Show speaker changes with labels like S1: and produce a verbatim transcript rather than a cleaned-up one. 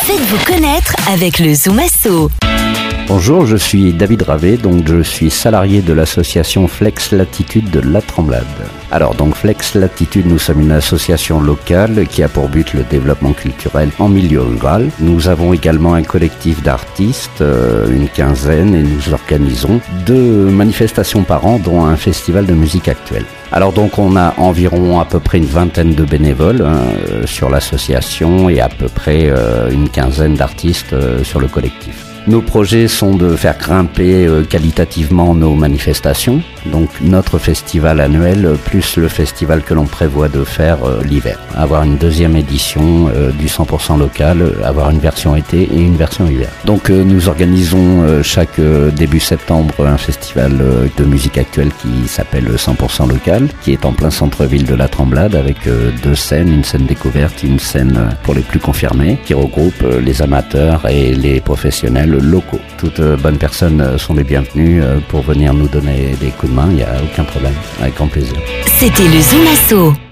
S1: Faites-vous connaître avec le Zoom Asso.
S2: Bonjour, je suis David Ravet, donc je suis salarié de l'association Flex Latitude de La Tremblade. Alors donc Flex Latitude, nous sommes une association locale qui a pour but le développement culturel en milieu rural. Nous avons également un collectif d'artistes, euh, une quinzaine, et nous organisons deux manifestations par an, dont un festival de musique actuelle. Alors donc on a environ à peu près une vingtaine de bénévoles hein, euh, sur l'association et à peu près euh, une quinzaine d'artistes euh, sur le collectif. Nos projets sont de faire grimper euh, qualitativement nos manifestations, donc notre festival annuel euh, plus le festival que l'on prévoit de faire euh, l'hiver. Avoir une deuxième édition euh, du cent pour cent local, euh, avoir une version été et une version hiver. Donc euh, nous organisons euh, chaque euh, début septembre un festival euh, de musique actuelle qui s'appelle cent pour cent local, qui est en plein centre-ville de La Tremblade avec euh, deux scènes, une scène découverte, une scène euh, pour les plus confirmés, qui regroupe euh, les amateurs et les professionnels locaux. Toutes euh, bonnes personnes euh, sont les bienvenues euh, pour venir nous donner des coups de main, il n'y a aucun problème, avec grand plaisir.
S1: C'était le Zoom Asso.